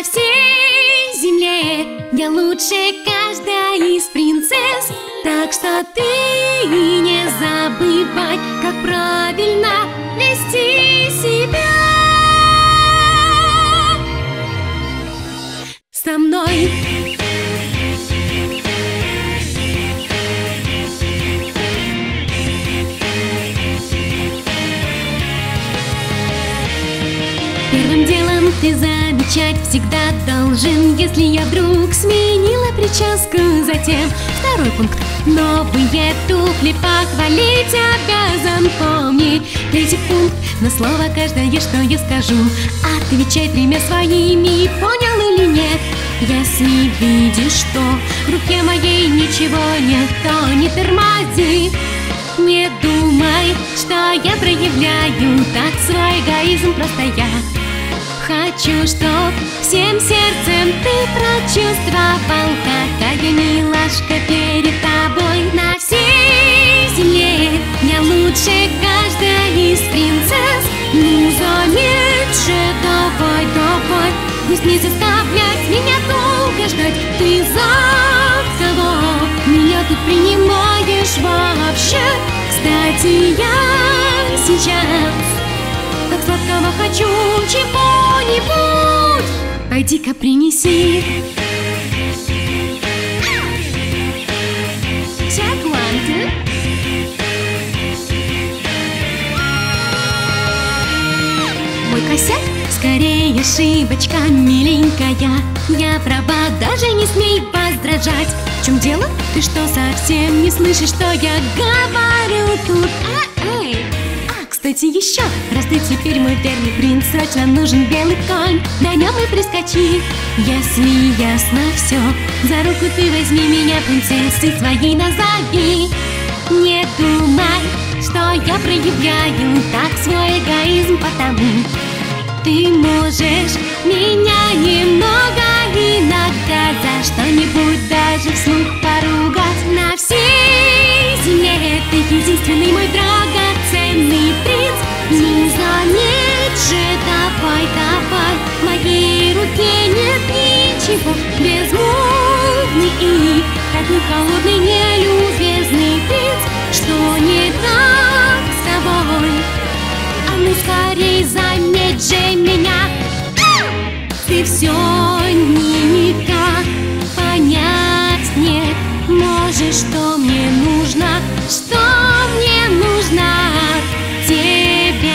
на всей земле. Я лучше каждой из принцесс, так что ты не забывай, как правильно вести себя. Со мной. Первым делом ты замечать всегда должен, если я вдруг сменила прическу. Затем второй пункт: новые туфли похвалить обязан. Помни третий пункт: на слово каждое, что я скажу, отвечай тремя своими, понял или нет. Если видишь, что в руке моей ничего нет, то не тормози. Не думай, что я проявляю так свой эгоизм, просто я хочу, чтоб всем сердцем ты прочувствовал, какая милашка перед тобой. На всей земле я лучше каждой из принцесс. Ну заметь же, давай, давай, пусть не заставлять меня долго ждать. Ты за кого меня тут принимаешь вообще? Кстати, я сейчас так сладкого хочу чего-нибудь. Пойди-ка принеси. Check 1, 2. Мой косяк? Скорее ошибочка, миленькая. Я права, даже не смей возражать. В чем дело? Ты что, совсем не слышишь, что я говорю тут? Кстати, еще, раз ты теперь мой верный принц, срочно нужен белый конь, на нем и прискочи. Если ясно все, за руку ты возьми меня, принцессой своей назови. Не думай, что я проявляю так свой эгоизм, потому ты можешь меня немного иногда за что-нибудь даже вслух поругать. На всей земле ты единственный мой драгоценный принц. Не заметь же, давай, давай, в моей руке нет ничего. Безмолвный и такой холодный, нелюбезный принц. Что не так с тобой? А ну скорей заметь же меня. Ты все никак понять не можешь, что мне нужно, что мне нужно от тебя.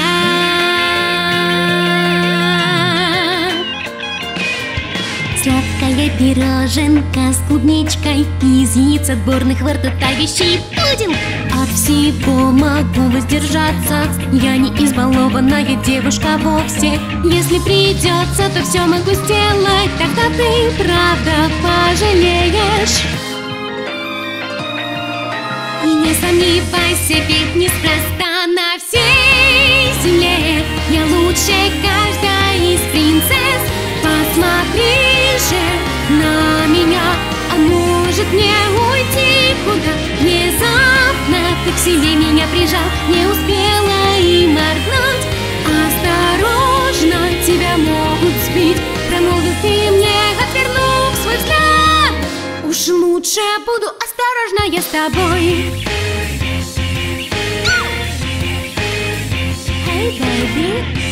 Сладкая пироженка с клубничкой, из яиц отборных вартутавящий пудинг. От всего могу воздержаться, я не избалованная девушка вовсе. Если придется, то все могу сделать, тогда ты правда пожалеешь. И не сомневайся, ведь неспроста на всей земле я лучше каждой из принцесс. Посмотри же на меня, а может мне уйти куда? Внезапно ты к себе меня прижал, не успела и моргнуть. Осторожно, тебя могут сбить, промолвил ты мне, отвернув свой взгляд. Уж лучше буду осторожна я с тобой. Hey, baby.